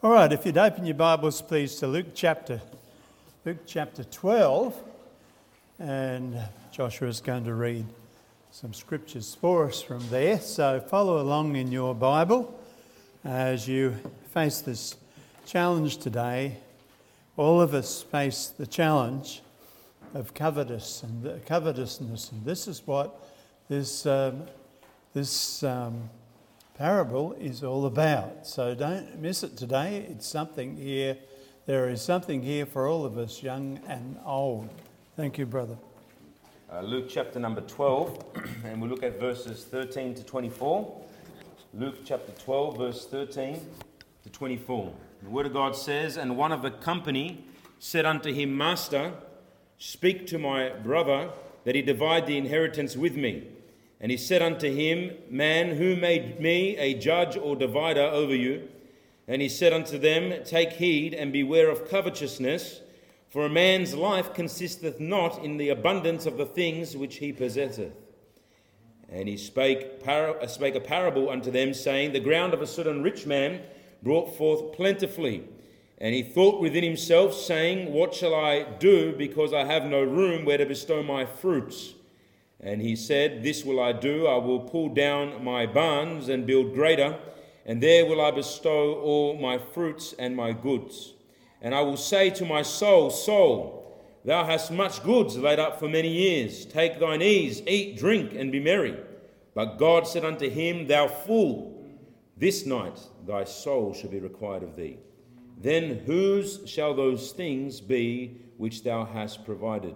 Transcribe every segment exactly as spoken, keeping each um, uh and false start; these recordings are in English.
All right, if you'd open your Bibles, please, to Luke chapter, Luke chapter twelve, and Joshua's going to read some scriptures for us from there. So follow along in your Bible as you face this challenge today. All of us face the challenge of covetous and covetousness, and this is what this um, this. Um, parable is all about. So don't miss it today. It's something here. There is something here for all of us, young and old. Thank you, brother. Uh, Luke chapter number twelve, and we'll look at verses thirteen to twenty-four. Luke chapter twelve, verse thirteen to twenty-four. The Word of God says, "And one of the company said unto him, Master, speak to my brother, that he divide the inheritance with me. And he said unto him, Man, who made me a judge or divider over you? And he said unto them, Take heed and beware of covetousness, for a man's life consisteth not in the abundance of the things which he possesseth. And he spake, par- spake a parable unto them, saying, The ground of a certain rich man brought forth plentifully. And he thought within himself, saying, What shall I do, because I have no room where to bestow my fruits? And he said, This will I do, I will pull down my barns and build greater, and there will I bestow all my fruits and my goods. And I will say to my soul, Soul, thou hast much goods laid up for many years. Take thine ease, eat, drink, and be merry. But God said unto him, Thou fool, this night thy soul shall be required of thee. Then whose shall those things be which thou hast provided?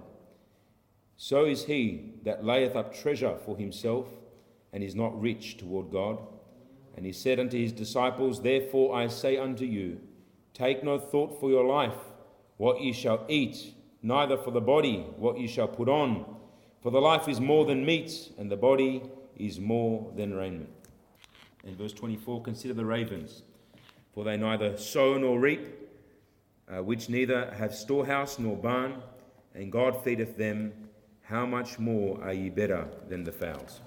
So is he that layeth up treasure for himself, and is not rich toward God. And he said unto his disciples, Therefore I say unto you, take no thought for your life, what ye shall eat, neither for the body, what ye shall put on. For the life is more than meat, and the body is more than raiment. In verse twenty-four, consider the ravens, for they neither sow nor reap, uh, which neither have storehouse nor barn, and God feedeth them. How much more are ye better than the fowls?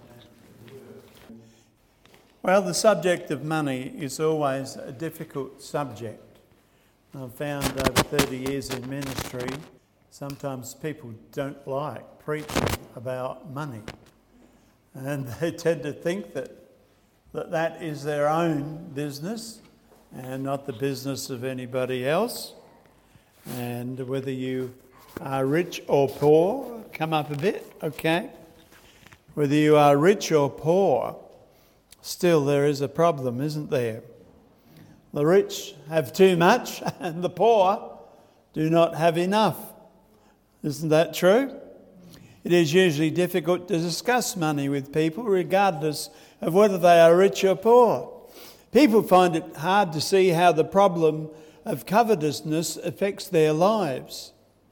Well, the subject of money is always a difficult subject. I've found over thirty years in ministry, sometimes people don't like preaching about money. And they tend to think that that, that is their own business and not the business of anybody else. And whether you are rich or poor, come up a bit, okay? Whether you are rich or poor, still there is a problem, isn't there? The rich have too much and the poor do not have enough. Isn't that true? It is usually difficult to discuss money with people regardless of whether they are rich or poor. People find it hard to see how the problem of covetousness affects their lives.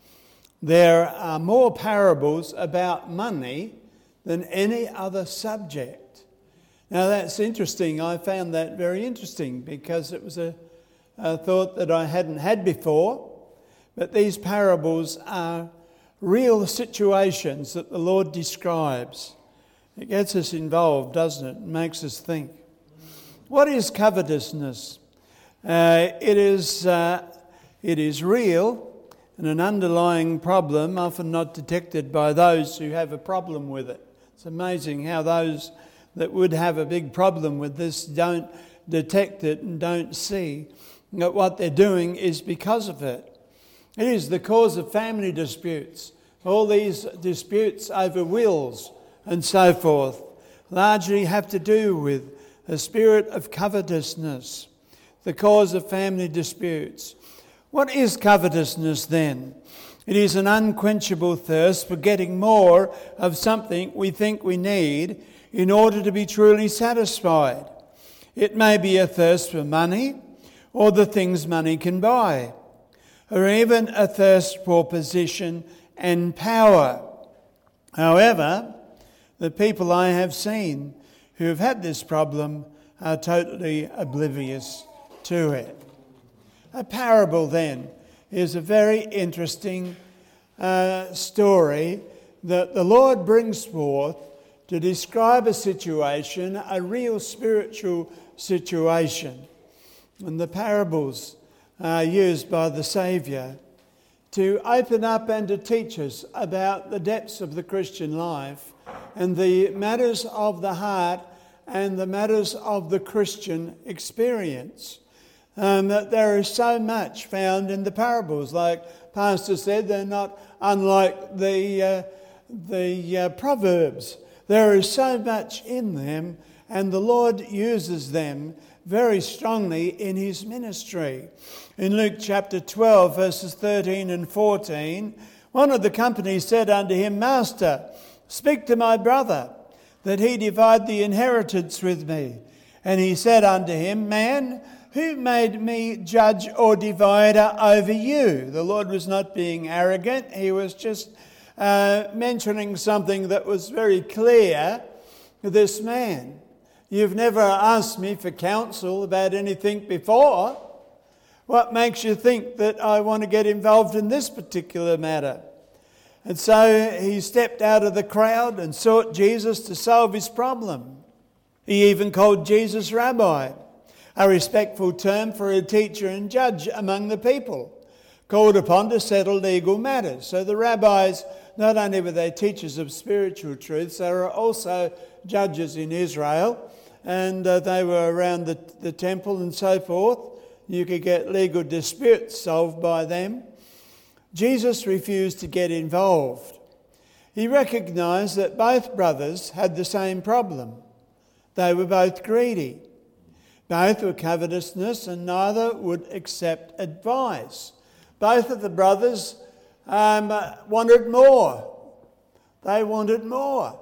There are more parables about money than any other subject. Now that's interesting. I found that very interesting because it was a, a thought that I hadn't had before. But these parables are real situations that the Lord describes. It gets us involved, doesn't it? It makes us think. What is covetousness? Uh, it is uh, it is real. And an underlying problem, often not detected by those who have a problem with it. It's amazing how those that would have a big problem with this don't detect it and don't see that what they're doing is because of it. It is the cause of family disputes. All these disputes over wills and so forth largely have to do with a spirit of covetousness, the cause of family disputes. What is covetousness then? It is an unquenchable thirst for getting more of something we think we need in order to be truly satisfied. It may be a thirst for money or the things money can buy, or even a thirst for position and power. However, the people I have seen who have had this problem are totally oblivious to it. A parable, then, is a very interesting uh, story that the Lord brings forth to describe a situation, a real spiritual situation. And the parables are used by the Saviour to open up and to teach us about the depths of the Christian life and the matters of the heart and the matters of the Christian experience. Um, that there is so much found in the parables. Like Pastor said, they're not unlike the, uh, the uh, Proverbs. There is so much in them, and the Lord uses them very strongly in his ministry. In Luke chapter twelve, verses thirteen and fourteen, one of the company said unto him, Master, speak to my brother, that he divide the inheritance with me. And he said unto him, Man, who made me judge or divider over you? The Lord was not being arrogant. He was just uh, mentioning something that was very clear to this man. You've never asked me for counsel about anything before. What makes you think that I want to get involved in this particular matter? And so he stepped out of the crowd and sought Jesus to solve his problem. He even called Jesus Rabbi, a respectful term for a teacher and judge among the people, called upon to settle legal matters. So the rabbis, not only were they teachers of spiritual truths, they were also judges in Israel, and uh, they were around the, the temple and so forth. You could get legal disputes solved by them. Jesus refused to get involved. He recognised that both brothers had the same problem. They were both greedy. Both were covetousness, and neither would accept advice. Both of the brothers um, wanted more. They wanted more.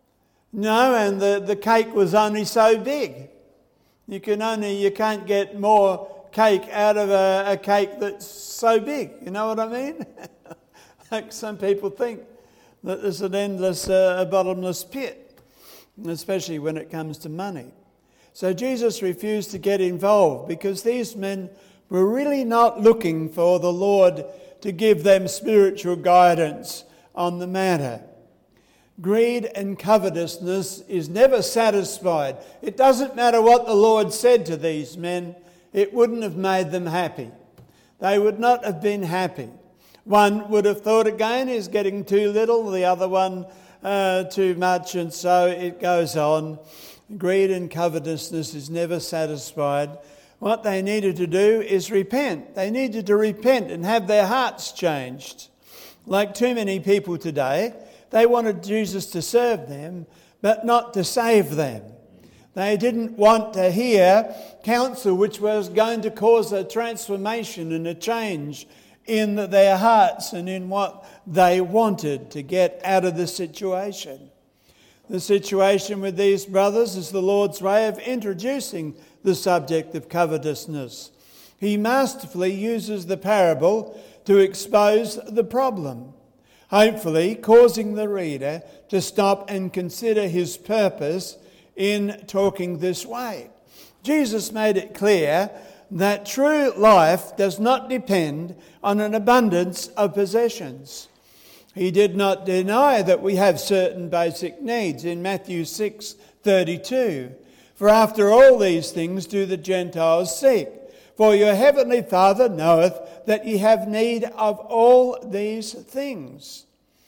No, and the, the cake was only so big. You can only you can't get more cake out of a, a cake that's so big. You know what I mean? Like some people think that there's an endless, uh, bottomless pit, especially when it comes to money. So Jesus refused to get involved because these men were really not looking for the Lord to give them spiritual guidance on the matter. Greed and covetousness is never satisfied. It doesn't matter what the Lord said to these men, it wouldn't have made them happy. They would not have been happy. One would have thought again, he's getting too little, the other one uh, too much, and so it goes on. Greed and covetousness is never satisfied. What they needed to do is repent. They needed to repent and have their hearts changed. Like too many people today, they wanted Jesus to serve them, but not to save them. They didn't want to hear counsel which was going to cause a transformation and a change in their hearts and in what they wanted to get out of the situation. The situation with these brothers is the Lord's way of introducing the subject of covetousness. He masterfully uses the parable to expose the problem, hopefully causing the reader to stop and consider his purpose in talking this way. Jesus made it clear that true life does not depend on an abundance of possessions. He did not deny that we have certain basic needs in Matthew six thirty-two. For after all these things do the Gentiles seek. For your heavenly Father knoweth that ye have need of all these things.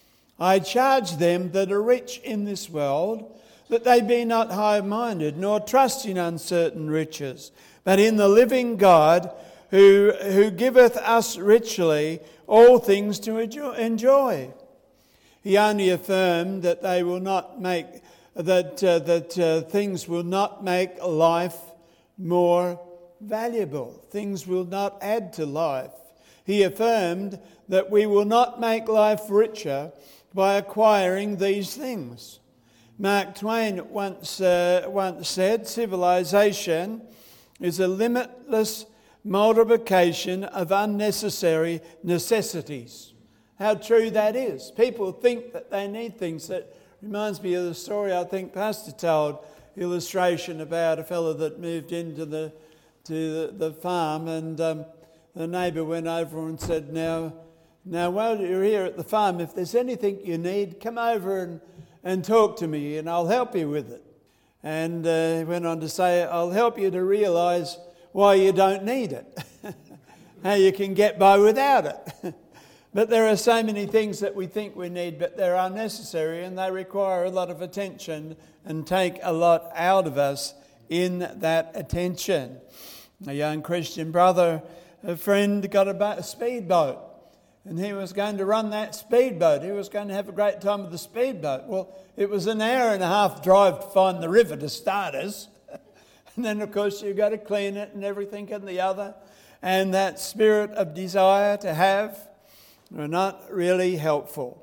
I charge them that are rich in this world, that they be not high-minded, nor trust in uncertain riches, but in the living God, who, who giveth us richly all things to enjoy. He only affirmed that they will not make that uh, that uh, things will not make life more valuable. Things will not add to life. He affirmed that we will not make life richer by acquiring these things. Mark Twain once uh, once said, civilization is a limitless multiplication of unnecessary necessities. How true that is. People think that they need things. That reminds me of the story I think Pastor told, illustration about a fellow that moved into the to the, the farm, and um, the neighbour went over and said, now, now while you're here at the farm, if there's anything you need, come over and, and talk to me and I'll help you with it. And uh, he went on to say, I'll help you to realise why you don't need it, how you can get by without it. But there are so many things that we think we need, but they're unnecessary and they require a lot of attention and take a lot out of us in that attention. A young Christian brother, a friend, got a, a speedboat, and he was going to run that speedboat. He was going to have a great time with the speedboat. Well, it was an hour and a half drive to find the river to start us. And then, of course, you've got to clean it and everything and the other. And that spirit of desire to have are not really helpful.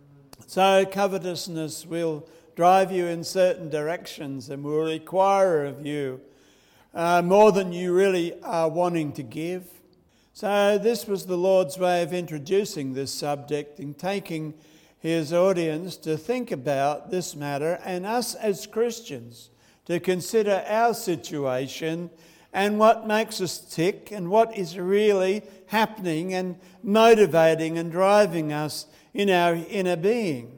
So covetousness will drive you in certain directions and will require of you uh, more than you really are wanting to give. So this was the Lord's way of introducing this subject and taking his audience to think about this matter, and us as Christians to consider our situation and what makes us tick and what is really happening and motivating and driving us in our inner being.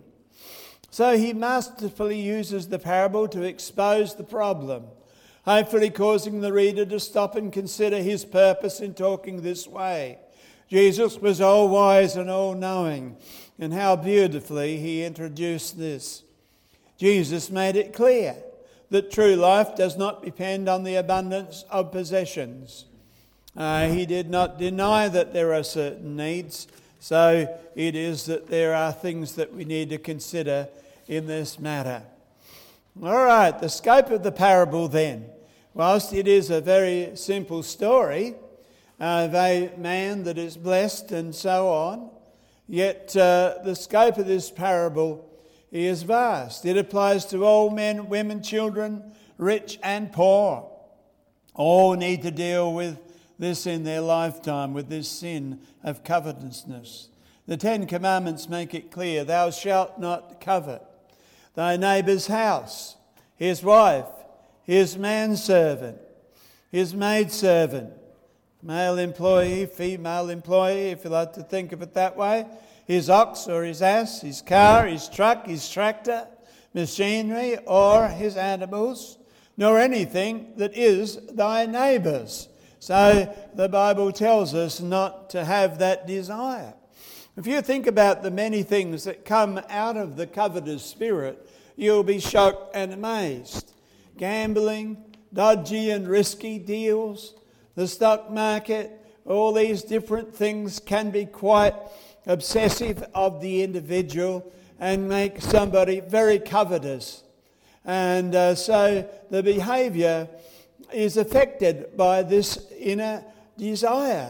So he masterfully uses the parable to expose the problem, hopefully causing the reader to stop and consider his purpose in talking this way. Jesus was all-wise and all-knowing, and how beautifully he introduced this. Jesus made it clear that true life does not depend on the abundance of possessions. Uh, he did not deny that there are certain needs, so it is that there are things that we need to consider in this matter. All right, the scope of the parable then. Whilst it is a very simple story of a man that is blessed and so on, yet uh, the scope of this parable is vast. It applies to all men, women, children, rich and poor. All need to deal with this in their lifetime, with this sin of covetousness. The Ten Commandments make it clear, thou shalt not covet thy neighbour's house, his wife, his manservant, his maidservant, male employee, female employee, if you like to think of it that way, his ox or his ass, his car, his truck, his tractor, machinery, or his animals, nor anything that is thy neighbour's. So the Bible tells us not to have that desire. If you think about the many things that come out of the covetous spirit, you'll be shocked and amazed. Gambling, dodgy and risky deals, the stock market, all these different things can be quite obsessive of the individual and make somebody very covetous. And uh, so the behaviour is affected by this inner desire.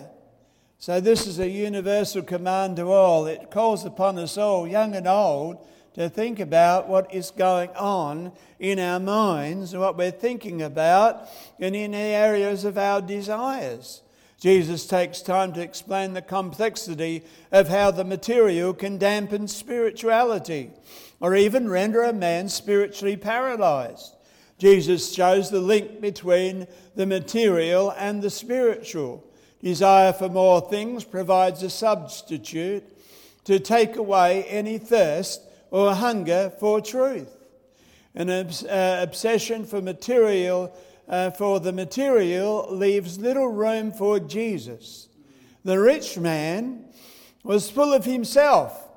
So this is a universal command to all. It calls upon us all, young and old, to think about what is going on in our minds and what we're thinking about and in the areas of our desires. Jesus takes time to explain the complexity of how the material can dampen spirituality or even render a man spiritually paralysed. Jesus shows the link between the material and the spiritual. Desire for more things provides a substitute to take away any thirst or hunger for truth. An obs- uh, obsession for material, uh, for the material leaves little room for Jesus. The rich man was full of himself.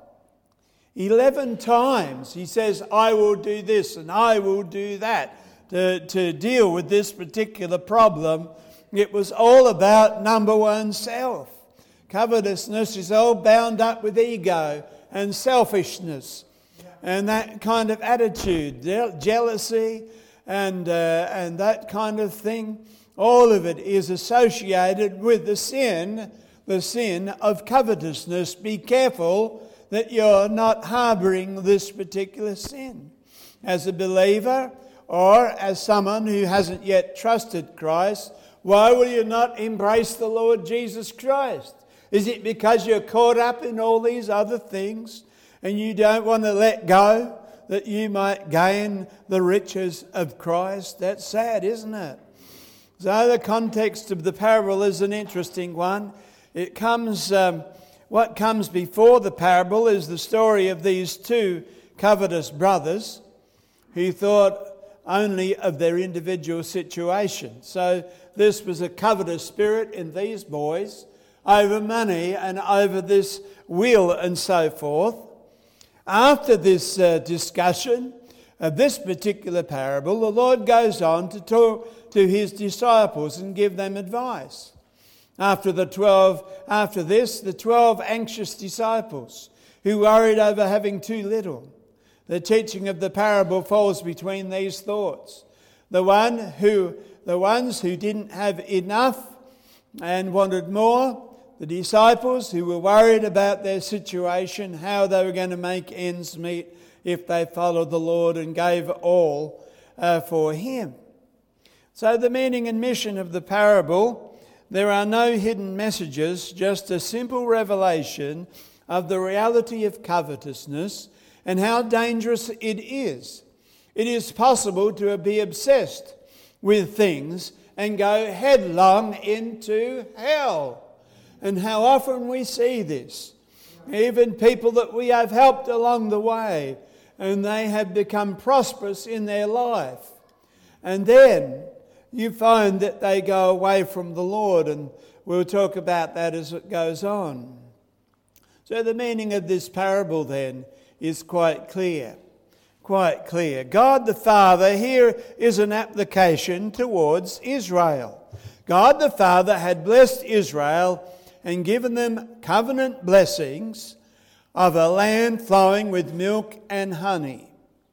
Eleven times he says, I will do this and I will do that to, to deal with this particular problem. It was all about number one, self. Covetousness is all bound up with ego and selfishness and that kind of attitude, jealousy and, uh, and that kind of thing. All of it is associated with the sin, the sin of covetousness. Be careful that you're not harbouring this particular sin. As a believer or as someone who hasn't yet trusted Christ, why will you not embrace the Lord Jesus Christ? Is it because you're caught up in all these other things and you don't want to let go that you might gain the riches of Christ? That's sad, isn't it? So the context of the parable is an interesting one. It comes, um, what comes before the parable is the story of these two covetous brothers who thought, only of their individual situation. So this was a covetous spirit in these boys over money and over this will and so forth. After this uh, discussion of this particular parable, the Lord goes on to talk to his disciples and give them advice. After the twelve, after this, the twelve anxious disciples who worried over having too little. The teaching of the parable falls between these thoughts. The one who, the ones who didn't have enough and wanted more. The disciples who were worried about their situation, how they were going to make ends meet if they followed the Lord and gave all uh, for him. So the meaning and mission of the parable, there are no hidden messages, just a simple revelation of the reality of covetousness and how dangerous it is. It is possible to be obsessed with things and go headlong into hell. And how often we see this. Even people that we have helped along the way, and they have become prosperous in their life. And then you find that they go away from the Lord, and we'll talk about that as it goes on. So the meaning of this parable then is quite clear. Quite clear. God the Father, here is an application towards Israel. God the Father had blessed Israel and given them covenant blessings of a land flowing with milk and honey.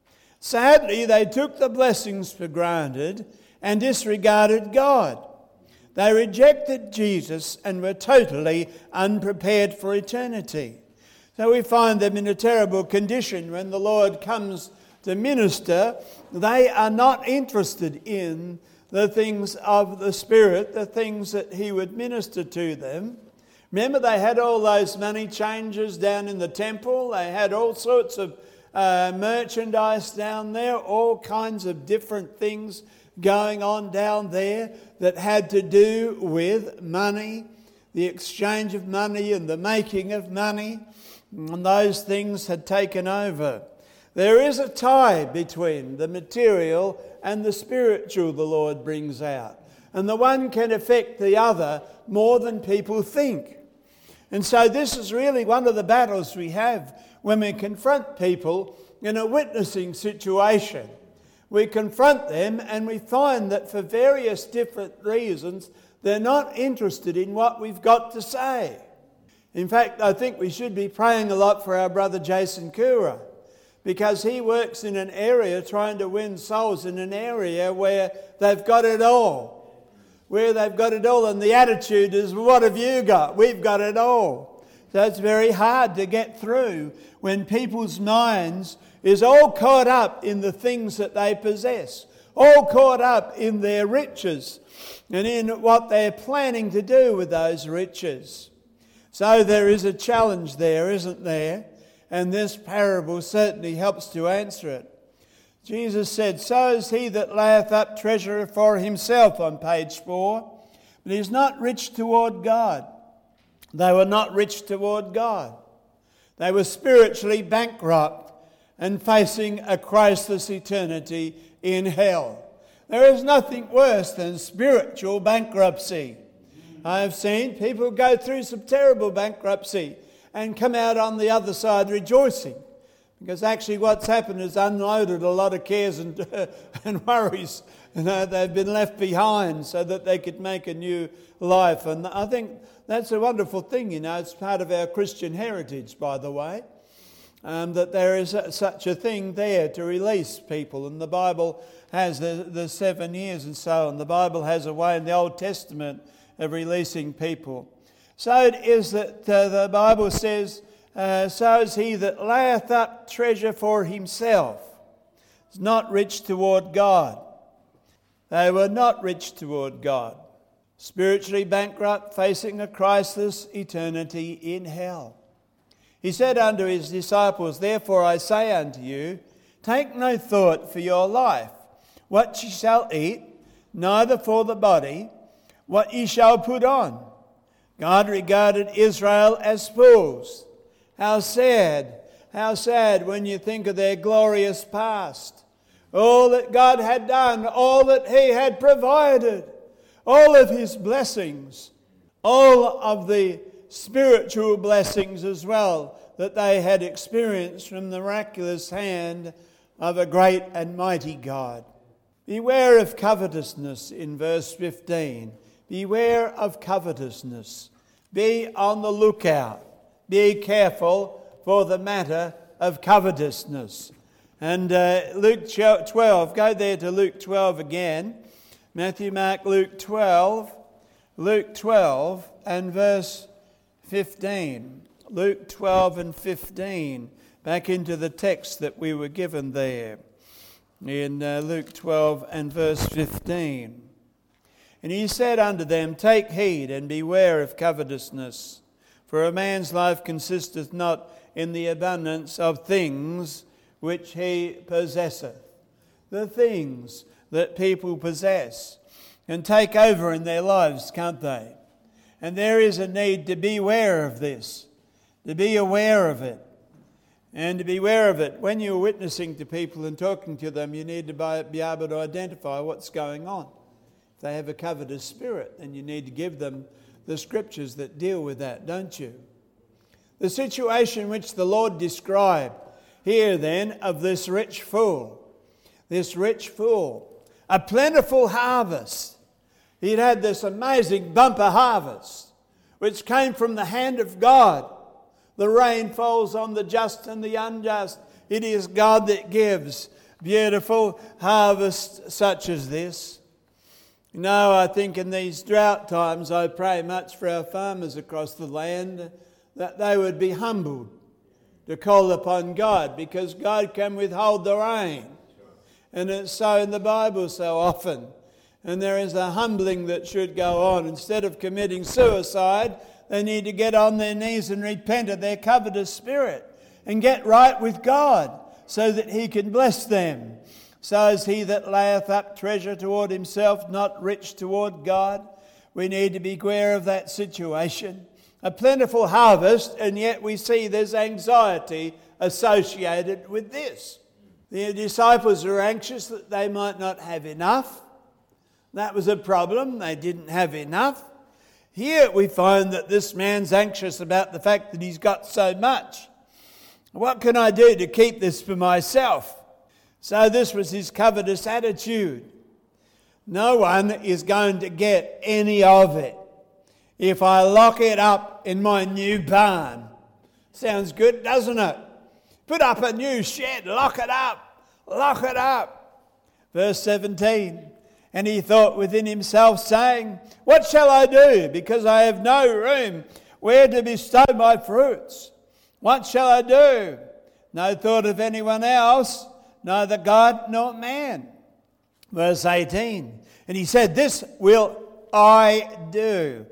Sadly, they took the blessings for granted and disregarded God. They rejected Jesus and were totally unprepared for eternity. So we find them in a terrible condition when the Lord comes to minister. They are not interested in the things of the Spirit, the things that he would minister to them. Remember, they had all those money changers down in the temple. They had all sorts of uh, merchandise down there, all kinds of different things going on down there that had to do with money, the exchange of money and the making of money. And those things had taken over. There is a tie between the material and the spiritual, the Lord brings out. And the one can affect the other more than people think. And so this is really one of the battles we have when we confront people in a witnessing situation. We confront them and we find that for various different reasons, they're not interested in what we've got to say. In fact, I think we should be praying a lot for our brother Jason Kura, because he works in an area trying to win souls in an area where they've got it all. Where they've got it all, and the attitude is, what have you got? We've got it all. So it's very hard to get through when people's minds is all caught up in the things that they possess, all caught up in their riches and in what they're planning to do with those riches. So there is a challenge there, isn't there? And this parable certainly helps to answer it. Jesus said, so is he that layeth up treasure for himself, on page four, but he is not rich toward God. They were not rich toward God. They were spiritually bankrupt and facing a Christless eternity in hell. There is nothing worse than spiritual bankruptcy. I have seen people go through some terrible bankruptcy and come out on the other side rejoicing. Because actually what's happened is unloaded a lot of cares and, uh, and worries. You know, they've been left behind so that they could make a new life. And I think that's a wonderful thing, you know. It's part of our Christian heritage, by the way, um, that there is a, such a thing there to release people. And the Bible has the, the seven years and so on. The Bible has a way in the Old Testament of releasing people. So it is that uh, the Bible says, Uh, so is he that layeth up treasure for himself, is not rich toward God. They were not rich toward God. Spiritually bankrupt, facing a Christless eternity in hell. He said unto his disciples, therefore I say unto you, take no thought for your life, what ye shall eat, neither for the body, what ye shall put on. God regarded Israel as fools. How sad, how sad when you think of their glorious past, all that God had done, all that He had provided, all of His blessings, all of the spiritual blessings as well that they had experienced from the miraculous hand of a great and mighty God. Beware of covetousness in verse fifteen. Beware of covetousness. Be on the lookout. Be careful for the matter of covetousness. And uh, Luke twelve, go there to Luke twelve again. Matthew, Mark, Luke twelve. Luke twelve and verse fifteen. Luke twelve and fifteen. Back into the text that we were given there. In uh, Luke twelve and verse fifteen. And he said unto them, Take heed and beware of covetousness, for a man's life consisteth not in the abundance of things which he possesseth. The things that people possess can take over in their lives, can't they? And there is a need to beware of this, to be aware of it. And to be aware of it, when you're witnessing to people and talking to them, you need to be able to identify what's going on. If they have a covetous spirit, then you need to give them the scriptures that deal with that, don't you? The situation which the Lord described here then of this rich fool, this rich fool, a plentiful harvest. He'd had this amazing bumper harvest, which came from the hand of God. The rain falls on the just and the unjust. It is God that gives beautiful harvests such as this. You know, I think in these drought times, I pray much for our farmers across the land that they would be humbled to call upon God, because God can withhold the rain. And it's so in the Bible so often. And there is a humbling that should go on. Instead of committing suicide, they need to get on their knees and repent of their covetous spirit and get right with God so that He can bless them. So is he that layeth up treasure toward himself, not rich toward God. We need to be aware of that situation. A plentiful harvest, and yet we see there's anxiety associated with this. The disciples are anxious that they might not have enough. That was a problem. They didn't have enough. Here we find that this man's anxious about the fact that he's got so much. What can I do to keep this for myself? So this was his covetous attitude. No one is going to get any of it if I lock it up in my new barn. Sounds good, doesn't it? Put up a new shed, lock it up, lock it up. Verse seventeen. And he thought within himself, saying, What shall I do? Because I have no room where to bestow my fruits. What shall I do? No thought of anyone else, neither God nor man. Verse eighteen. And he said, This will I do.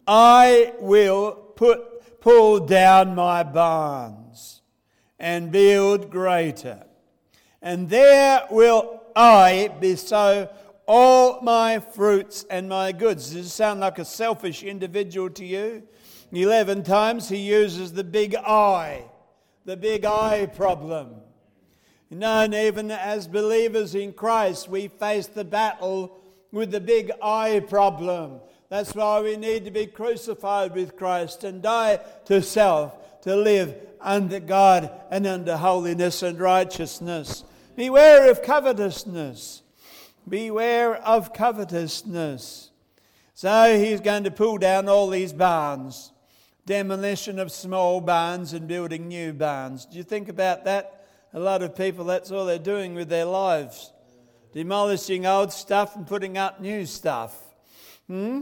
I will put pull down my barns and build greater. And there will I bestow all my fruits and my goods. Does it sound like a selfish individual to you? Eleven times he uses the big I, the big I problem. You know, and even as believers in Christ, we face the battle with the big I problem. That's why we need to be crucified with Christ and die to self, to live under God and under holiness and righteousness. Beware of covetousness. Beware of covetousness. So he's going to pull down all these barns. Demolition of small barns and building new barns. Do you think about that? A lot of people, that's all they're doing with their lives. Demolishing old stuff and putting up new stuff. Hmm?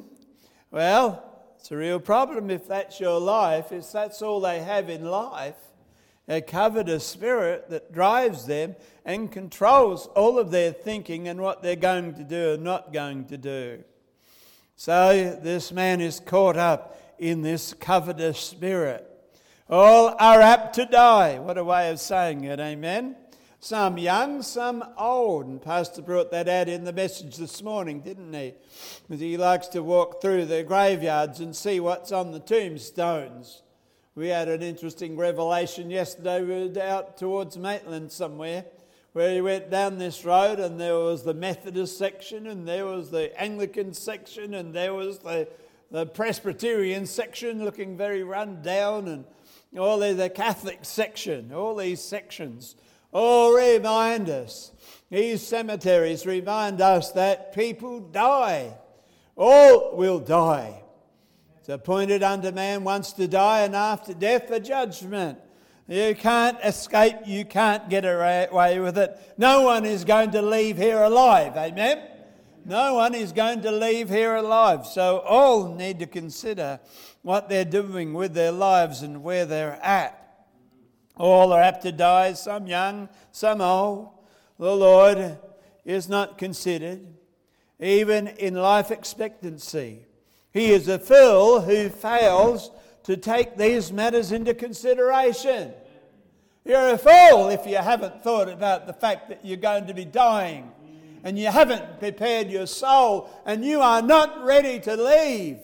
Well, it's a real problem if that's your life, if that's all they have in life. A covetous spirit that drives them and controls all of their thinking and what they're going to do and not going to do. So this man is caught up in this covetous spirit. All are apt to die. What a way of saying it, amen? Some young, some old. And Pastor brought that out in the message this morning, didn't he? Because he likes to walk through the graveyards and see what's on the tombstones. We had an interesting revelation yesterday. We were out towards Maitland somewhere, where you went down this road and there was the Methodist section and there was the Anglican section and there was the, the Presbyterian section looking very run down, and all the, the Catholic section, all these sections all remind us, these cemeteries remind us that people die. All will die. It's appointed unto man once to die, and after death the judgment. You can't escape, you can't get away with it. No one is going to leave here alive, amen? No one is going to leave here alive. So all need to consider what they're doing with their lives and where they're at. All are apt to die, some young, some old. The Lord is not considered, even in life expectancy. He is a fool who fails to take these matters into consideration. You're a fool if you haven't thought about the fact that you're going to be dying and you haven't prepared your soul and you are not ready to leave.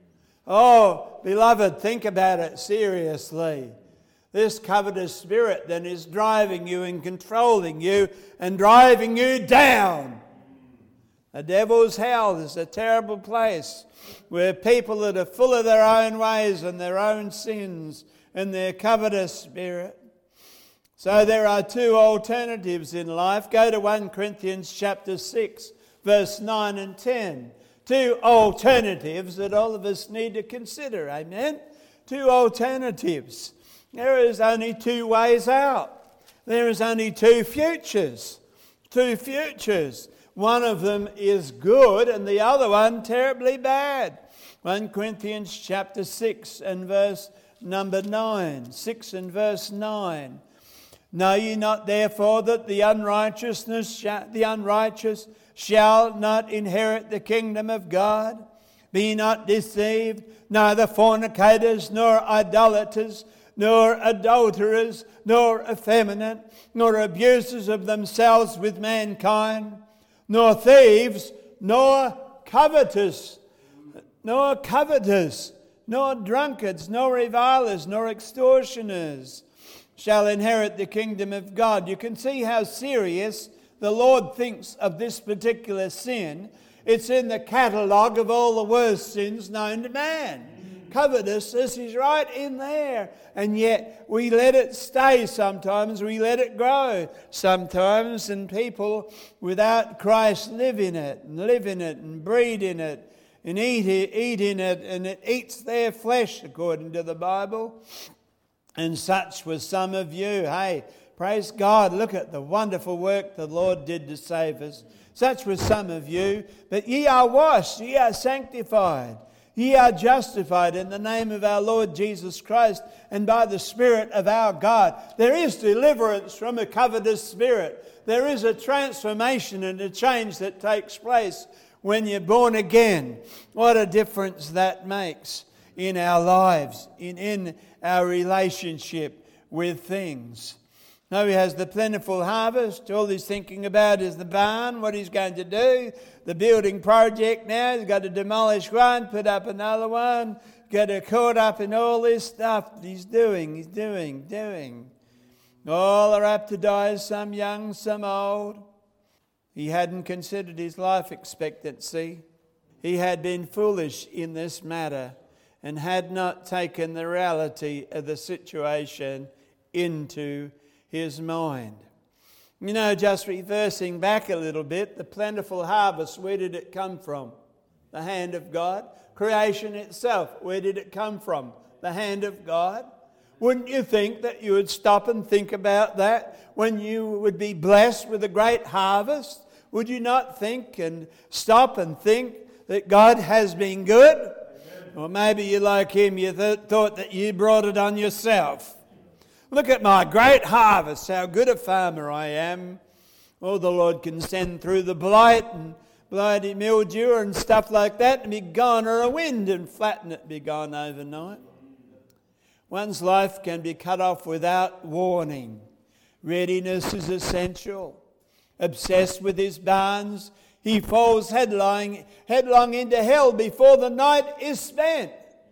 Oh, beloved, think about it seriously. This covetous spirit then is driving you and controlling you and driving you down. The devil's hell is a terrible place where people that are full of their own ways and their own sins and their covetous spirit. So there are two alternatives in life. Go to First Corinthians chapter six, verse nine and ten. Two alternatives that all of us need to consider. Amen? Two alternatives. There is only two ways out. There is only two futures. Two futures. One of them is good and the other one terribly bad. First Corinthians chapter six and verse number nine. six and verse nine. Know ye not therefore that the unrighteousness shall, the unrighteous shall not inherit the kingdom of God? Be not deceived, neither fornicators, nor idolaters, nor adulterers, nor effeminate, nor abusers of themselves with mankind, nor thieves, nor covetous, nor covetous, nor drunkards, nor revilers, nor extortioners shall inherit the kingdom of God. You can see how serious the Lord thinks of this particular sin. It's in the catalogue of all the worst sins known to man. Covetousness is right in there, and yet we let it stay sometimes, we let it grow sometimes, and people without Christ live in it, and live in it, and breed in it, and eat it, eat in it, and it eats their flesh, according to the Bible. And such was some of you. Hey, praise God, look at the wonderful work the Lord did to save us. Such was some of you, but ye are washed, ye are sanctified, ye are justified in the name of our Lord Jesus Christ and by the Spirit of our God. There is deliverance from a covetous spirit. There is a transformation and a change that takes place when you're born again. What a difference that makes in our lives, in, in our relationship with things. Now he has the plentiful harvest. All he's thinking about is the barn, what he's going to do. The building project now, he's got to demolish one, put up another one, get it caught up in all this stuff that he's doing, he's doing, doing. All are apt to die, some young, some old. He hadn't considered his life expectancy. He had been foolish in this matter and had not taken the reality of the situation into his mind. You know, just reversing back a little bit, the plentiful harvest, where did it come from? The hand of God. Creation itself, where did it come from? The hand of God. Wouldn't you think that you would stop and think about that when you would be blessed with a great harvest? Would you not think and stop and think that God has been good? Or maybe you're like him, you th- thought that you brought it on yourself. Look at my great harvest, how good a farmer I am. Oh, the Lord can send through the blight and bloody mildew and stuff like that and be gone, or a wind and flatten it, be gone overnight. One's life can be cut off without warning. Readiness is essential. Obsessed with his barns, he falls headlong, headlong into hell before the night is spent.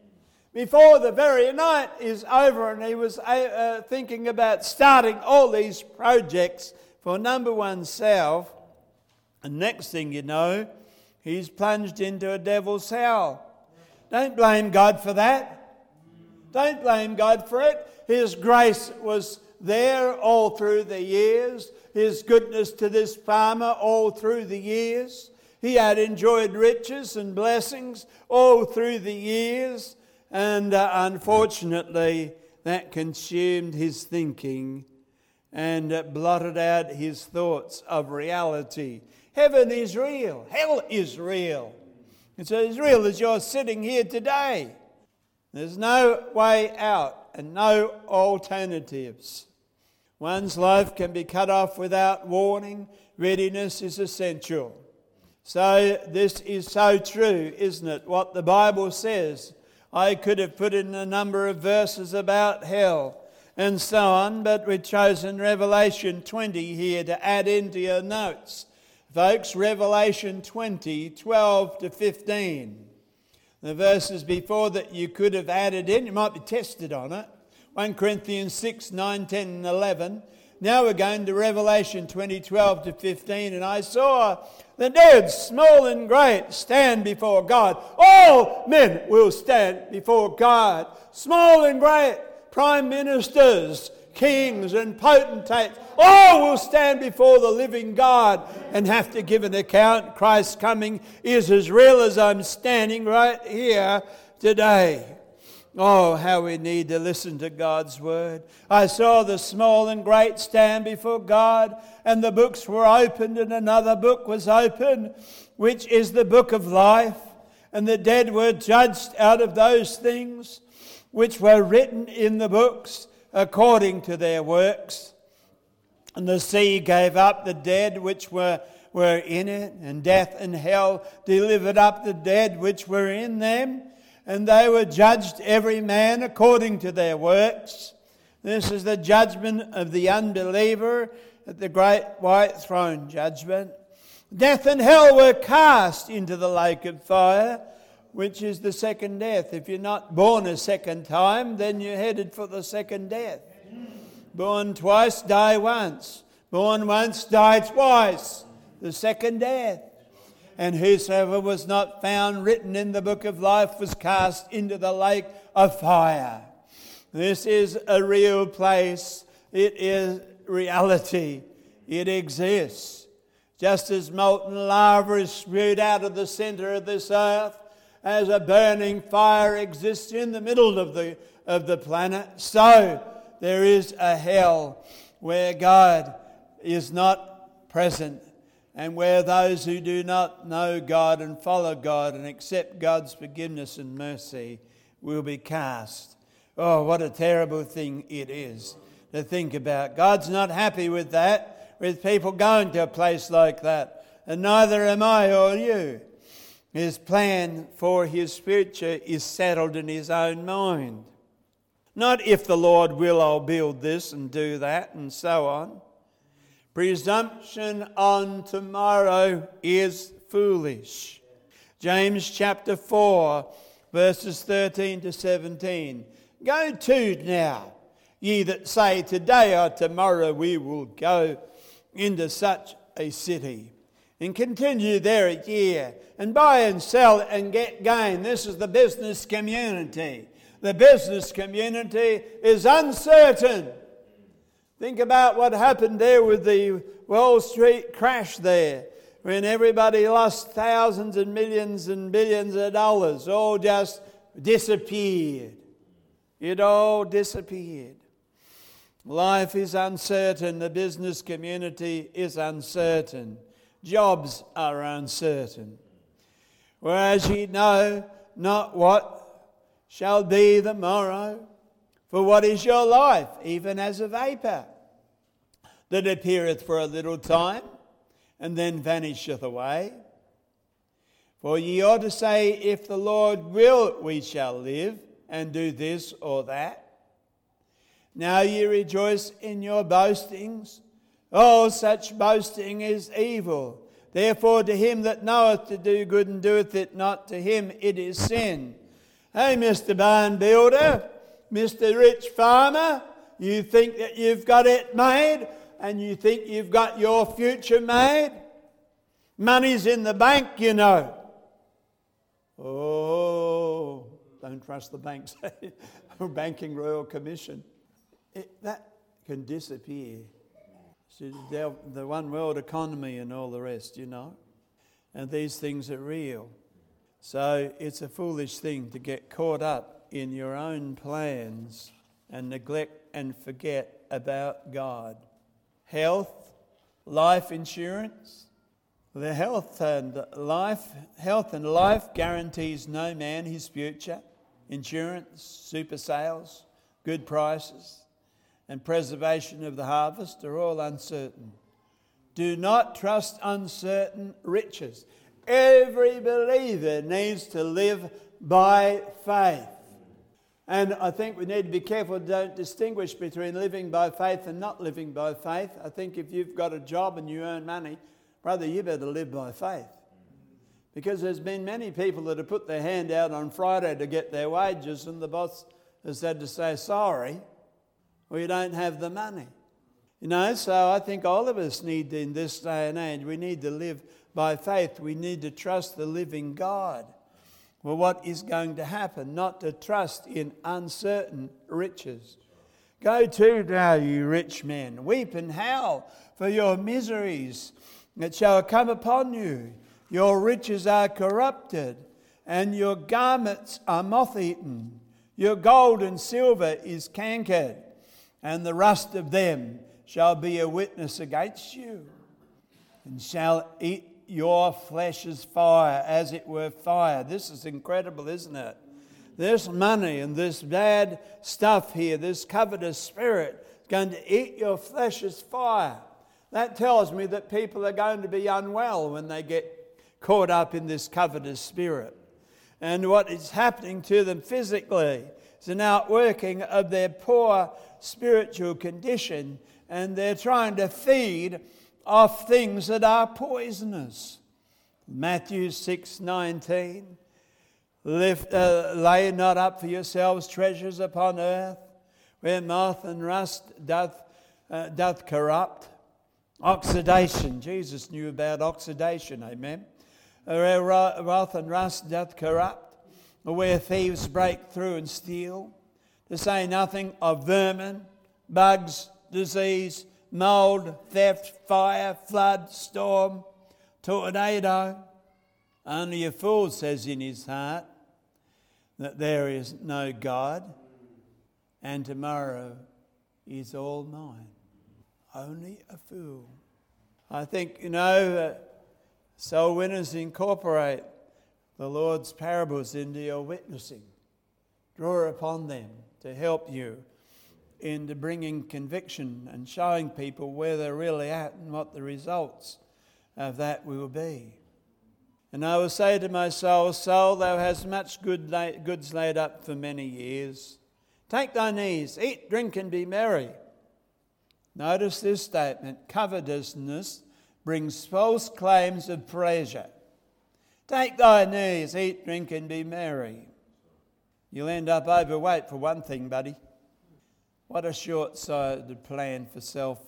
Before the very night is over, and he was uh, thinking about starting all these projects for number one self, and next thing you know, he's plunged into a devil's hell. Don't blame God for that. Don't blame God for it. His grace was there all through the years. His goodness to this farmer all through the years. He had enjoyed riches and blessings all through the years. And uh, unfortunately, that consumed his thinking and uh, blotted out his thoughts of reality. Heaven is real. Hell is real. It's as real as you're sitting here today. There's no way out and no alternatives. One's life can be cut off without warning. Readiness is essential. So this is so true, isn't it? What the Bible says. I could have put in a number of verses about hell and so on, but we've chosen Revelation twenty here to add into your notes. Folks, Revelation twenty, twelve to fifteen. The verses before that you could have added in, you might be tested on it. First Corinthians six, nine, ten and eleven. Now we're going to Revelation twenty, twelve to fifteen. And I saw the dead, small and great, stand before God. All men will stand before God. Small and great, prime ministers, kings and potentates, all will stand before the living God and have to give an account. Christ's coming is as real as I'm standing right here today. Oh, how we need to listen to God's word. I saw the small and great stand before God, and the books were opened, and another book was opened, which is the book of life. And the dead were judged out of those things which were written in the books according to their works. And the sea gave up the dead which were, were in it, and death and hell delivered up the dead which were in them. And they were judged every man according to their works. This is the judgment of the unbeliever at the great white throne judgment. Death and hell were cast into the lake of fire, which is the second death. If you're not born a second time, then you're headed for the second death. Born twice, die once. Born once, die twice. The second death. And whosoever was not found written in the book of life was cast into the lake of fire. This is a real place. It is reality. It exists. Just as molten lava is spewed out of the center of this earth, as a burning fire exists in the middle of the, of the planet, so there is a hell where God is not present, and where those who do not know God and follow God and accept God's forgiveness and mercy will be cast. Oh, what a terrible thing it is to think about. God's not happy with that, with people going to a place like that, and neither am I or you. His plan for his future is settled in his own mind. Not if the Lord will, I'll build this and do that and so on. Presumption on tomorrow is foolish. James chapter four, verses thirteen to seventeen. Go to now, ye that say today or tomorrow we will go into such a city, and continue there a year, and buy and sell and get gain. This is the business community. The business community is uncertain. Think about what happened there with the Wall Street crash there, when everybody lost thousands and millions and billions of dollars, all just disappeared. It all disappeared. Life is uncertain. The business community is uncertain. Jobs are uncertain. Whereas ye know not what shall be the morrow. For what is your life, even as a vapour, that appeareth for a little time, and then vanisheth away? For ye ought to say, if the Lord will, we shall live, and do this or that. Now ye rejoice in your boastings. Oh, such boasting is evil. Therefore to him that knoweth to do good and doeth it not, to him it is sin. Hey, Mister Barn Builder, Mister Rich Farmer, you think that you've got it made? and you think you've got your future made? Money's in the bank, you know. Oh, don't trust the banks. Banking Royal Commission. It, that can disappear. The, the one world economy and all the rest, you know. And these things are real. So it's a foolish thing to get caught up in your own plans and neglect and forget about God. Health, life insurance. The health and life, health and life guarantees no man his future. Insurance, super sales, good prices, and preservation of the harvest are all uncertain. Do not trust uncertain riches. Every believer needs to live by faith. And I think we need to be careful, don't distinguish between living by faith and not living by faith. I think if you've got a job and you earn money, brother, you better live by faith. Because there's been many people that have put their hand out on Friday to get their wages, and the boss has had to say, sorry, we don't have the money. You know, so I think all of us need, in this day and age, we need to live by faith. We need to trust the living God for what is going to happen, not to trust in uncertain riches. Go to now, you rich men, weep and howl for your miseries that shall come upon you. Your riches are corrupted, and your garments are moth-eaten. Your gold and silver is cankered, and the rust of them shall be a witness against you, and shall eat your flesh as fire, as it were fire. This is incredible, isn't it? This money and this bad stuff here, this covetous spirit, is going to eat your flesh as fire. That tells me that people are going to be unwell when they get caught up in this covetous spirit. And what is happening to them physically is an outworking of their poor spiritual condition, and they're trying to feed off things that are poisonous. Matthew six nineteen, Lift, uh, lay not up for yourselves treasures upon earth, where moth and rust doth, uh, doth corrupt. Oxidation, Jesus knew about oxidation, amen. Where wrath and rust doth corrupt, where thieves break through and steal, to say nothing of vermin, bugs, disease, mould, theft, fire, flood, storm, tornado. Only a fool says in his heart that there is no God, and tomorrow is all mine. Only a fool. I think, you know, uh, soul winners, incorporate the Lord's parables into your witnessing. Draw upon them to help you into bringing conviction and showing people where they're really at and what the results of that will be. And I will say to my soul, soul, thou hast much good la- goods laid up for many years. Take thine ease, eat, drink, and be merry. Notice this statement: covetousness brings false claims of pleasure. Take thine ease, eat, drink, and be merry. You'll end up overweight for one thing, buddy. What a short-sighted plan for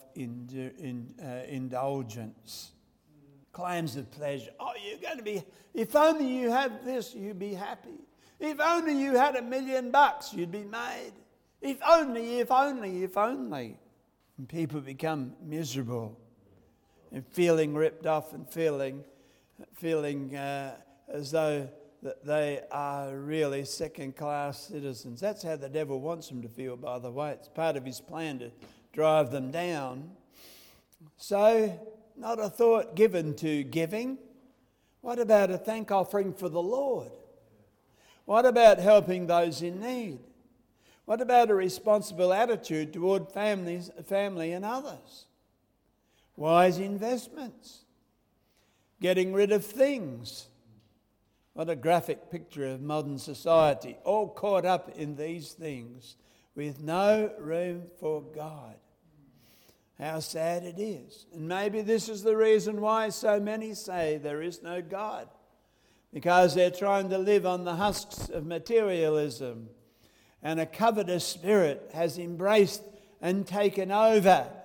self-indulgence. Claims of pleasure. Oh, you're going to be, if only you have this, you'd be happy. If only you had a million bucks, you'd be made. If only, if only, if only. And people become miserable and feeling ripped off and feeling, feeling uh, as though that they are really second-class citizens. That's how the devil wants them to feel, by the way. It's part of his plan to drive them down. So, not a thought given to giving. What about a thank offering for the Lord? What about helping those in need? What about a responsible attitude toward families, family and others? Wise investments. Getting rid of things. What a graphic picture of modern society, all caught up in these things with no room for God. How sad it is. And maybe this is the reason why so many say there is no God, because they're trying to live on the husks of materialism, and a covetous spirit has embraced and taken over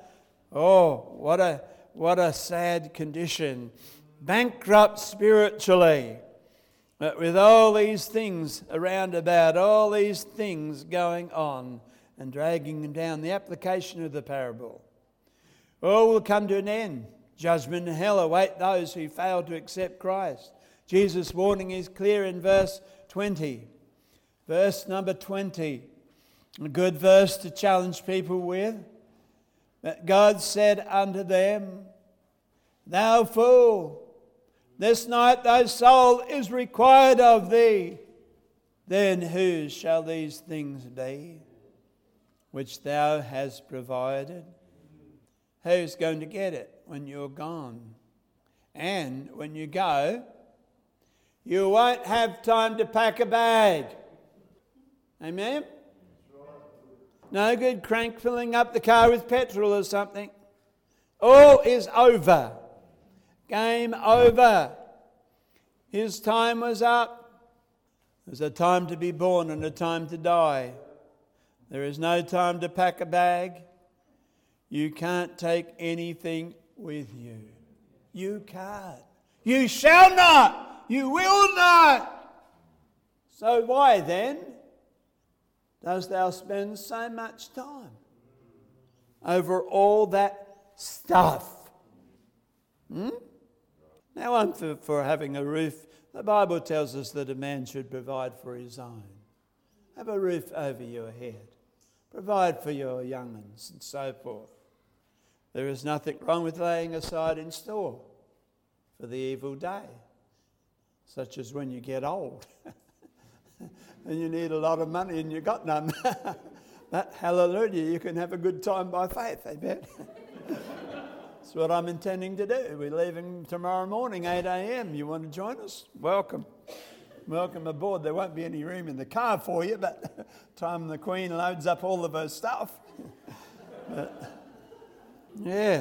Oh, what a what a sad condition. Bankrupt spiritually. But with all these things around about, all these things going on and dragging them down, the application of the parable. All will come to an end. Judgment and hell await those who fail to accept Christ. Jesus' warning is clear in verse twenty. Verse number twenty. A good verse to challenge people with. But God said unto them, Thou fool, this night thy soul is required of thee. Then whose shall these things be which thou hast provided? Who's going to get it when you're gone? And when you go, you won't have time to pack a bag. Amen? No good crank filling up the car with petrol or something. All is over. Game over. His time was up. There's a time to be born and a time to die. There is no time to pack a bag. You can't take anything with you. You can't. You shall not. You will not. So why then dost thou spend so much time over all that stuff? Hmm? Now I'm for, for having a roof. The Bible tells us that a man should provide for his own. Have a roof over your head. Provide for your young ones and so forth. There is nothing wrong with laying aside in store for the evil day, such as when you get old and you need a lot of money and you got none. But hallelujah, you can have a good time by faith, amen. That's what I'm intending to do. We're leaving tomorrow morning, eight a.m. You want to join us? Welcome. Welcome aboard. There won't be any room in the car for you, but time the Queen loads up all of her stuff. But, yeah.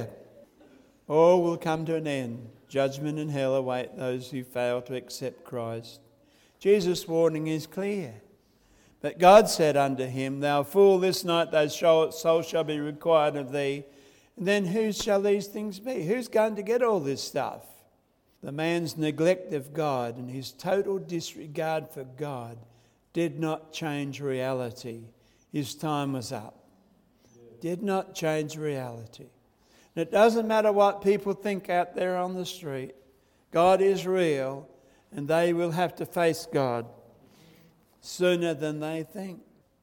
All will come to an end. Judgment and hell await those who fail to accept Christ. Jesus' warning is clear. But God said unto him, Thou fool, this night thy soul shall be required of thee. And then whose shall these things be? Who's going to get all this stuff? The man's neglect of God and his total disregard for God did not change reality. His time was up. Did not change reality. And it doesn't matter what people think out there on the street. God is real, and they will have to face God sooner than they think.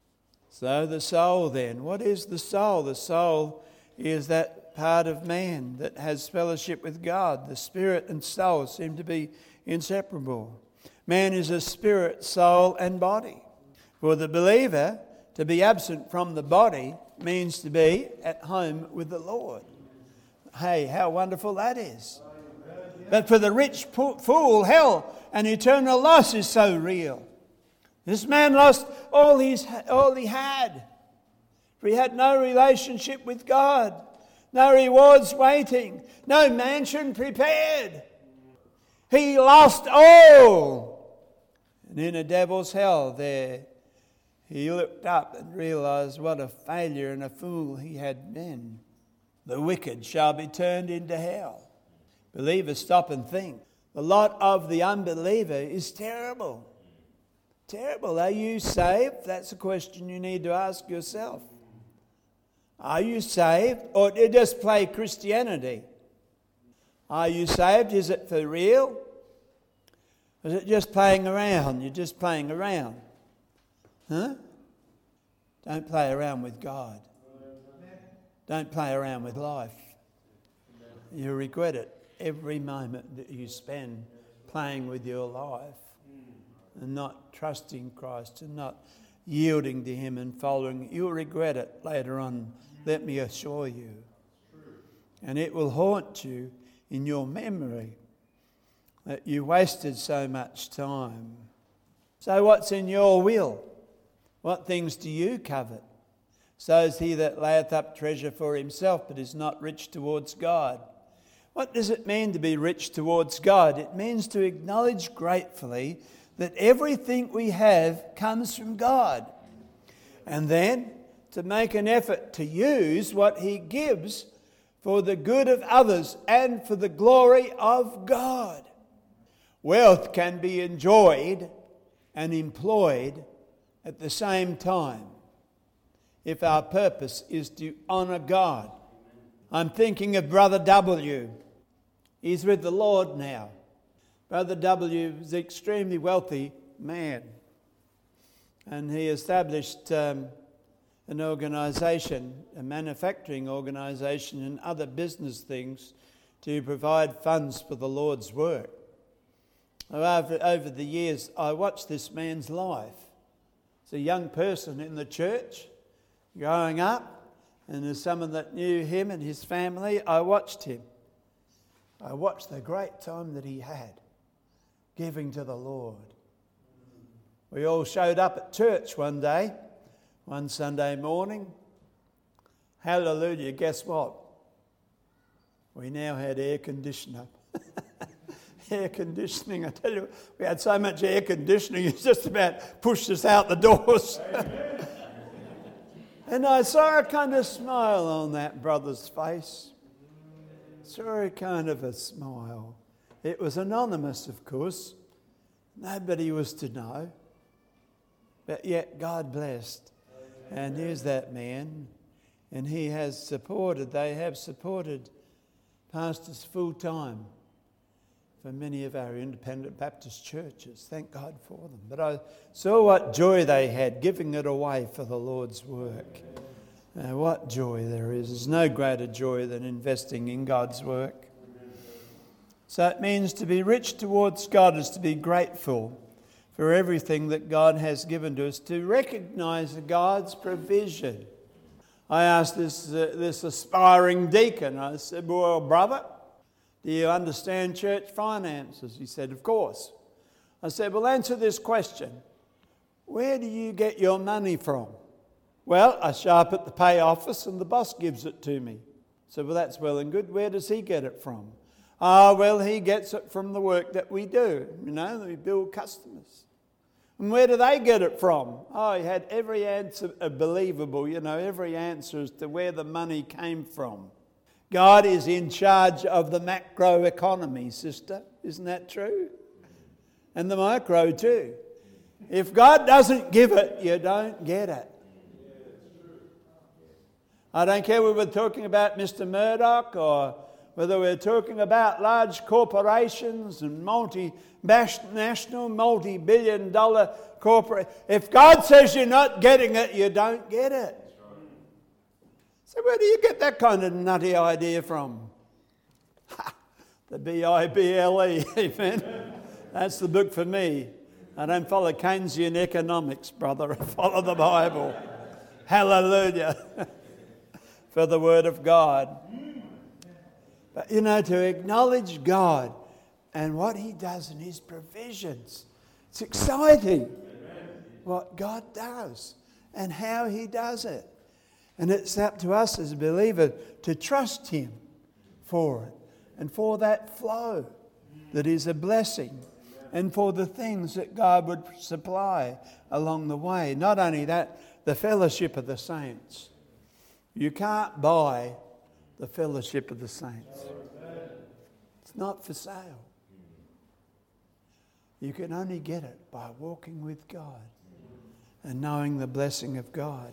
So the soul then, what is the soul? The soul is that part of man that has fellowship with God. The spirit and soul seem to be inseparable. Man is a spirit, soul and body. For the believer, to be absent from the body means to be at home with the Lord. Hey, how wonderful that is. But for the rich fool, hell and eternal loss is so real. This man lost all, his, all he had. For he had no relationship with God, no rewards waiting, no mansion prepared. He lost all. And in a devil's hell there, he looked up and realized what a failure and a fool he had been. The wicked shall be turned into hell. Believers, stop and think. The lot of the unbeliever is terrible. Terrible. Are you saved? That's a question you need to ask yourself. Are you saved, or do you just play Christianity? Are you saved? Is it for real? Or is it just playing around? You're just playing around. Huh? Don't play around with God. Don't play around with life. You'll regret it every moment that you spend playing with your life and not trusting Christ and not yielding to Him and following. You'll regret it later on, let me assure you. And it will haunt you in your memory that you wasted so much time. So what's in your will? What things do you covet? So is he that layeth up treasure for himself, but is not rich towards God. What does it mean to be rich towards God? It means to acknowledge gratefully that everything we have comes from God. And then to make an effort to use what He gives for the good of others and for the glory of God. Wealth can be enjoyed and employed at the same time if our purpose is to honour God. I'm thinking of Brother W. He's with the Lord now. Brother W is an extremely wealthy man, and he established um, an organisation, a manufacturing organisation and other business things to provide funds for the Lord's work. Over, over the years, I watched this man's life. As a young person in the church, growing up, and as someone that knew him and his family, I watched him. I watched the great time that he had giving to the Lord. We all showed up at church one day, one Sunday morning. Hallelujah, guess what? We now had air conditioner. Air conditioning, I tell you, we had so much air conditioning, it just about pushed us out the doors. And I saw a kind of smile on that brother's face. Saw a kind of a smile. It was anonymous, of course. Nobody was to know. But yet God blessed. And here's that man. And he has supported, they have supported pastors full time for many of our independent Baptist churches. Thank God for them. But I saw what joy they had giving it away for the Lord's work. Uh, what joy there is. There's no greater joy than investing in God's work. So it means to be rich towards God is to be grateful for everything that God has given to us, to recognise God's provision. I asked this, uh, this aspiring deacon, I said, well, brother, do you understand church finances? He said, of course. I said, well, answer this question. Where do you get your money from? Well, I show up at the pay office and the boss gives it to me. I said, well, that's well and good. Where does he get it from? Ah, oh, well, he gets it from the work that we do. You know, we build customers. And where do they get it from? Oh, he had every answer believable, you know, every answer as to where the money came from. God is in charge of the macro economy, sister. Isn't that true? And the micro too. If God doesn't give it, you don't get it. I don't care whether we're talking about Mister Murdoch or whether we're talking about large corporations and multinational, multi-billion dollar corporate. If God says you're not getting it, you don't get it. So where do you get that kind of nutty idea from? Ha, the B I B L E, amen. That's the book for me. I don't follow Keynesian economics, brother. I follow the Bible. Hallelujah. For the Word of God. But, you know, to acknowledge God and what He does in His provisions. It's exciting what God does and how He does it. And it's up to us as a believer to trust Him for it and for that flow that is a blessing and for the things that God would supply along the way. Not only that, the fellowship of the saints. You can't buy the fellowship of the saints. It's not for sale. You can only get it by walking with God and knowing the blessing of God.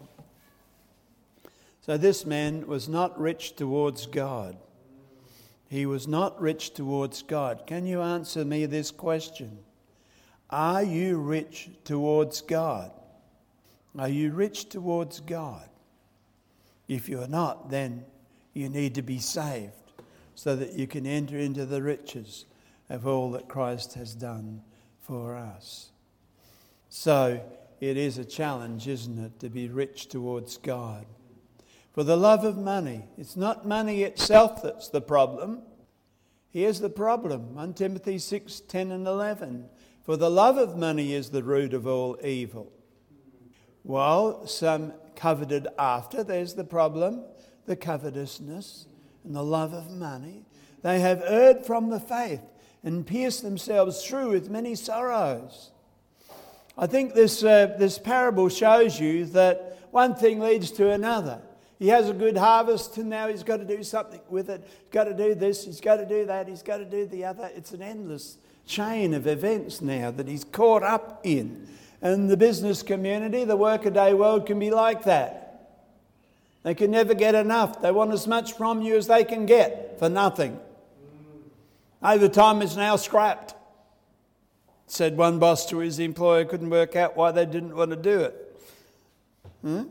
So this man was not rich towards God. He was not rich towards God. Can you answer me this question? Are you rich towards God? Are you rich towards God? If you're not, then you need to be saved so that you can enter into the riches of all that Christ has done for us. So it is a challenge, isn't it, to be rich towards God. For the love of money, it's not money itself that's the problem. Here's the problem, First Timothy six, ten and eleven. For the love of money is the root of all evil. Well, some coveted after, there's the problem, the covetousness and the love of money. They have erred from the faith and pierced themselves through with many sorrows. I think this, uh, this parable shows you that one thing leads to another. He has a good harvest and now he's got to do something with it. He's got to do this, he's got to do that, he's got to do the other. It's an endless chain of events now that he's caught up in. And the business community, the workaday world can be like that. They can never get enough. They want as much from you as they can get for nothing. Overtime is now scrapped. Said one boss to his employer, couldn't work out why they didn't want to do it. Hmm?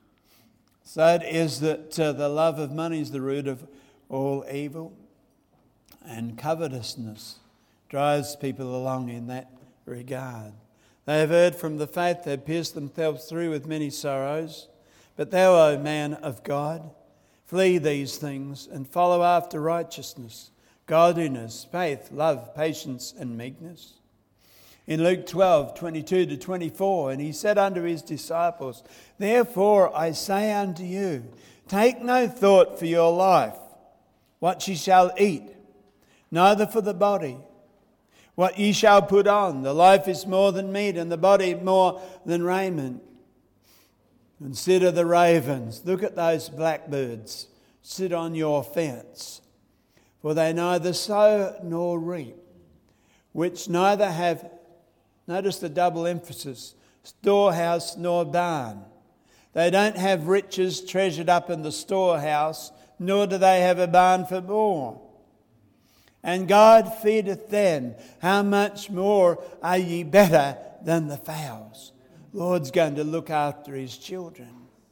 So it is that uh, the love of money is the root of all evil, and covetousness drives people along in that regard. They have erred from the faith, they have pierced themselves through with many sorrows. But thou, O man of God, flee these things and follow after righteousness, godliness, faith, love, patience, and meekness. In Luke twelve, twenty-two to twenty-four, and he said unto his disciples, Therefore I say unto you, take no thought for your life, what ye shall eat, neither for the body, what ye shall put on. The life is more than meat, and the body more than raiment. Consider the ravens. Look at those blackbirds sit on your fence. For they neither sow nor reap, which neither have, notice the double emphasis, storehouse nor barn. They don't have riches treasured up in the storehouse, nor do they have a barn for more. And God feedeth them. How much more are ye better than the fowls? Lord's going to look after his children.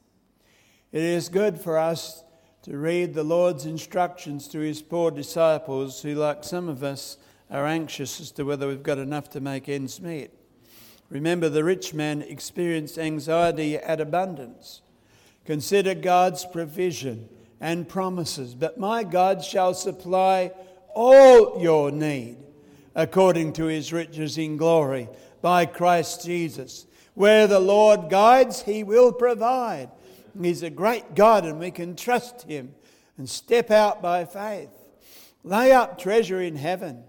It is good for us to read the Lord's instructions to his poor disciples who, like some of us, are anxious as to whether we've got enough to make ends meet. Remember, the rich man experienced anxiety at abundance. Consider God's provision and promises. But my God shall supply all your need according to his riches in glory by Christ Jesus. Where the Lord guides, he will provide. He's a great God and we can trust him and step out by faith. Lay up treasure in heaven.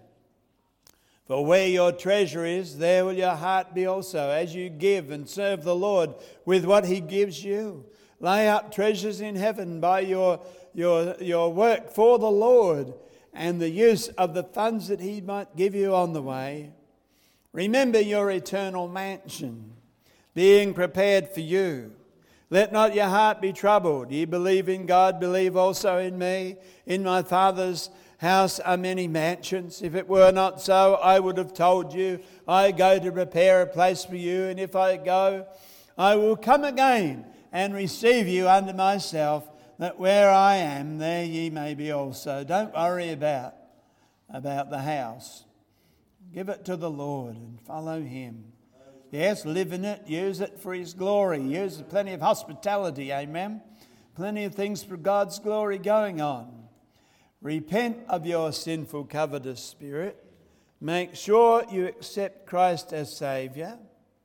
For where your treasure is, there will your heart be also, as you give and serve the Lord with what he gives you. Lay up treasures in heaven by your, your, your work for the Lord and the use of the funds that he might give you on the way. Remember your eternal mansion, being prepared for you. Let not your heart be troubled. Ye believe in God, believe also in me. In my Father's house are many mansions. If it were not so, I would have told you. I go to prepare a place for you, and if I go, I will come again and receive you unto myself, that where I am, there ye may be also. Don't worry about, about the house. Give it to the Lord and follow him. Yes, live in it, use it for his glory. Use plenty of hospitality, amen. Plenty of things for God's glory going on. Repent of your sinful, covetous spirit. Make sure you accept Christ as Saviour.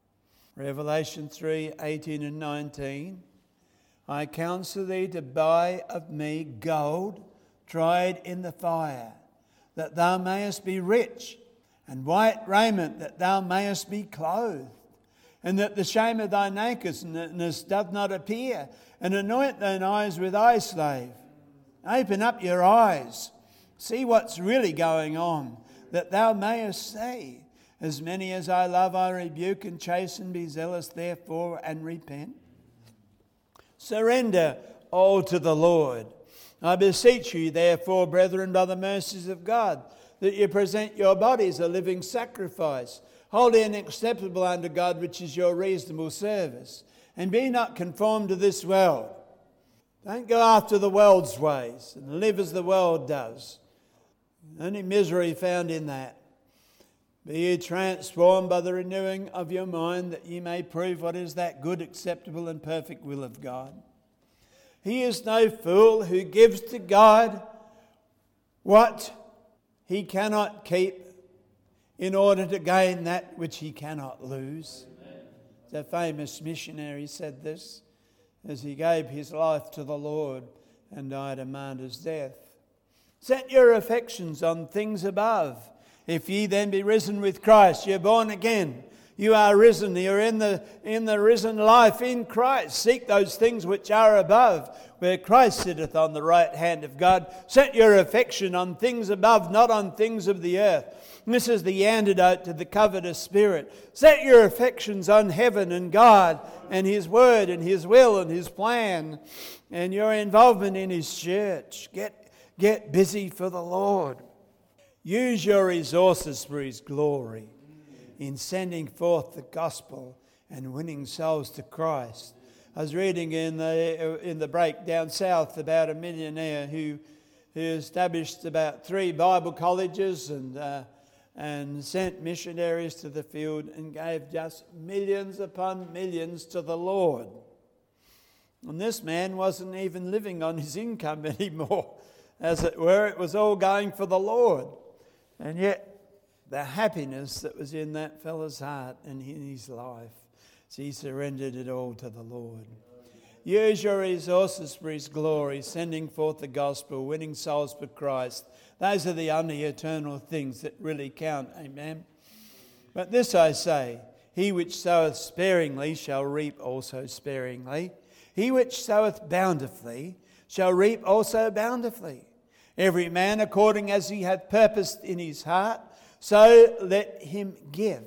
Revelation three, eighteen and nineteen. I counsel thee to buy of me gold tried in the fire, that thou mayest be rich, and white raiment, that thou mayest be clothed, and that the shame of thy nakedness doth not appear, and anoint thine eyes with eye salve. Open up your eyes, see what's really going on, that thou mayest say, As many as I love I rebuke and chasten, be zealous therefore and repent. Surrender all to the Lord. I beseech you, therefore, brethren, by the mercies of God, that you present your bodies a living sacrifice, holy and acceptable unto God, which is your reasonable service. And be not conformed to this world. Don't go after the world's ways and live as the world does. Only misery found in that. Be ye transformed by the renewing of your mind, that ye may prove what is that good, acceptable, and perfect will of God. He is no fool who gives to God what he cannot keep in order to gain that which he cannot lose. The famous missionary said this as he gave his life to the Lord and died a martyr's death. Set your affections on things above. If ye then be risen with Christ, ye are born again. You are risen. You're in the, in the risen life in Christ. Seek those things which are above, where Christ sitteth on the right hand of God. Set your affection on things above, not on things of the earth. This is the antidote to the covetous spirit. Set your affections on heaven and God and His Word and His will and His plan and your involvement in His church. Get, get busy for the Lord. Use your resources for His glory in sending forth the gospel and winning souls to Christ. I was reading in the in the break down south about a millionaire who who established about three Bible colleges and uh, and sent missionaries to the field and gave just millions upon millions to the Lord. And this man wasn't even living on his income anymore, as it were. It was all going for the Lord. And yet the happiness that was in that fellow's heart and in his life, as he surrendered it all to the Lord. Use your resources for His glory, sending forth the gospel, winning souls for Christ. Those are the only eternal things that really count. Amen. But this I say, he which soweth sparingly shall reap also sparingly. He which soweth bountifully shall reap also bountifully. Every man according as he hath purposed in his heart, so let him give,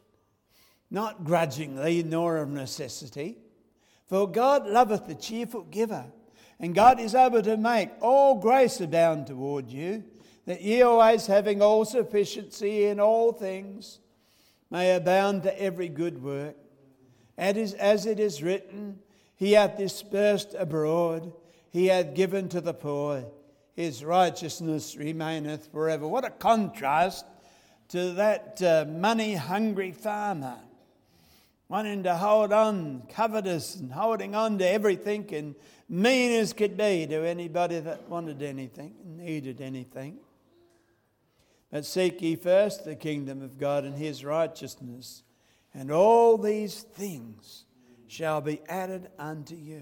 not grudgingly nor of necessity. For God loveth the cheerful giver, and God is able to make all grace abound toward you, that ye always having all sufficiency in all things may abound to every good work. As it is written, He hath dispersed abroad, He hath given to the poor, His righteousness remaineth forever. What a contrast to that uh, money-hungry farmer, wanting to hold on, covetous and holding on to everything and mean as could be to anybody that wanted anything, needed anything. But seek ye first the kingdom of God and His righteousness, and all these things shall be added unto you.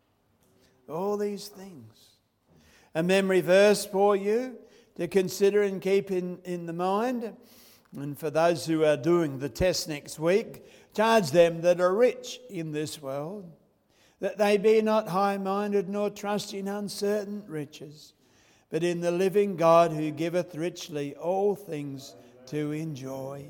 All these things. A memory verse for you to consider and keep in, in the mind. And for those who are doing the test next week, charge them that are rich in this world, that they be not high-minded nor trust in uncertain riches, but in the living God who giveth richly all things to enjoy.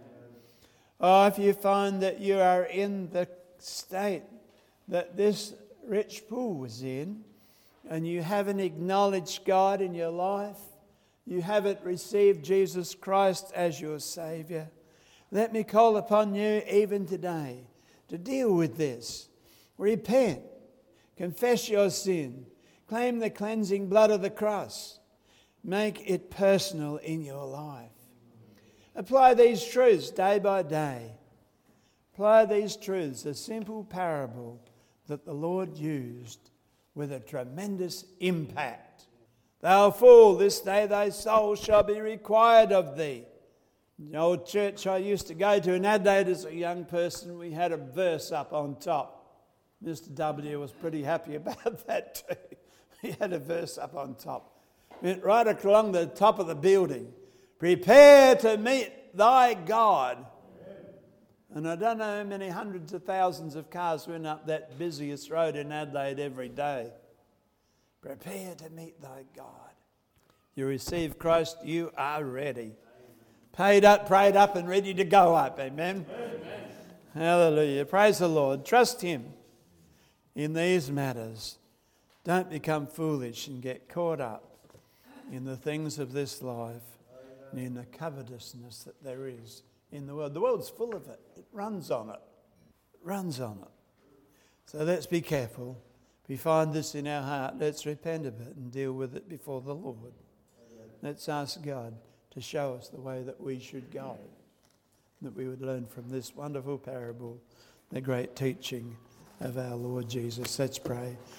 Oh, if you find that you are in the state that this rich fool was in, and you haven't acknowledged God in your life, you haven't received Jesus Christ as your Saviour, let me call upon you even today to deal with this. Repent, confess your sin, claim the cleansing blood of the cross, make it personal in your life. Apply these truths day by day. Apply these truths, a simple parable that the Lord used with a tremendous impact. Thou fool, this day thy soul shall be required of thee. The old church I used to go to in Adelaide as a young person, we had a verse up on top. Mister W was pretty happy about that too. He had a verse up on top. Went right along the top of the building. Prepare to meet thy God. And I don't know how many hundreds of thousands of cars went up that busiest road in Adelaide every day. Prepare to meet thy God. You receive Christ, you are ready. Paid up, prayed up, and ready to go up. Amen? Amen. Hallelujah. Praise the Lord. Trust Him in these matters. Don't become foolish and get caught up in the things of this life and in the covetousness that there is in the world. The world's full of it. It runs on it. It runs on it. So let's be careful. If we find this in our heart, let's repent of it and deal with it before the Lord. Let's ask God to show us the way that we should go, that we would learn from this wonderful parable, the great teaching of our Lord Jesus. Let's pray.